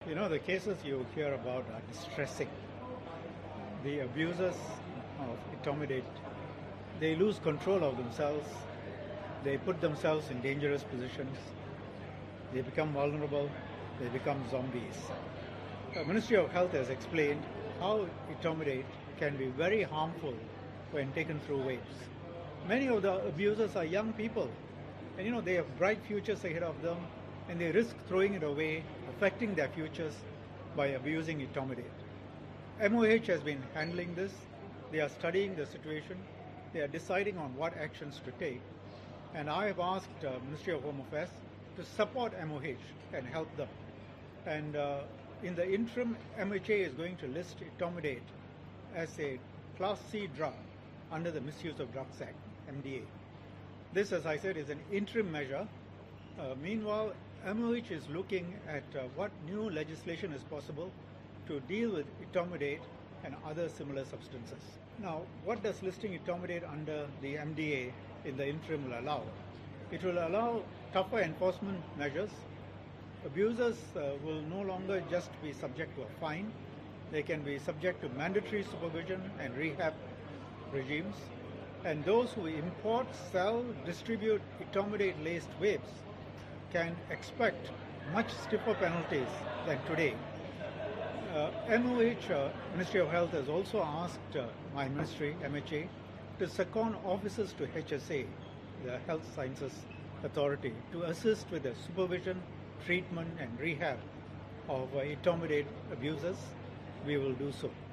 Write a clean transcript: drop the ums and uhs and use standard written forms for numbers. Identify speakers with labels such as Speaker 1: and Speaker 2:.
Speaker 1: You know, the cases you hear about are distressing. The abusers of etomidate, they lose control of themselves, they put themselves in dangerous positions, they become vulnerable, they become zombies. The Ministry of Health has explained how etomidate can be very harmful when taken through vapes. Many of the abusers are young people, and you know, they have bright futures ahead of them, and they risk throwing it away, affecting their futures by abusing etomidate. MOH has been handling this. They are studying the situation. They are deciding on what actions to take. And I have asked Ministry of Home Affairs to support MOH and help them. And in the interim, MHA is going to list etomidate as a Class C drug under the Misuse of Drugs Act, MDA. This, as I said, is an interim measure. Meanwhile, MOH is looking at what new legislation is possible to deal with etomidate and other similar substances. Now, what does listing etomidate under the MDA in the interim will allow? It will allow tougher enforcement measures. Abusers will no longer just be subject to a fine. They can be subject to mandatory supervision and rehab regimes. And those who import, sell, distribute etomidate-laced vapes can expect much stiffer penalties than today. MOH, Ministry of Health, has also asked my ministry, MHA, to second officers to HSA, the Health Sciences Authority, to assist with the supervision, treatment and rehab of etomidate abusers. We will do so.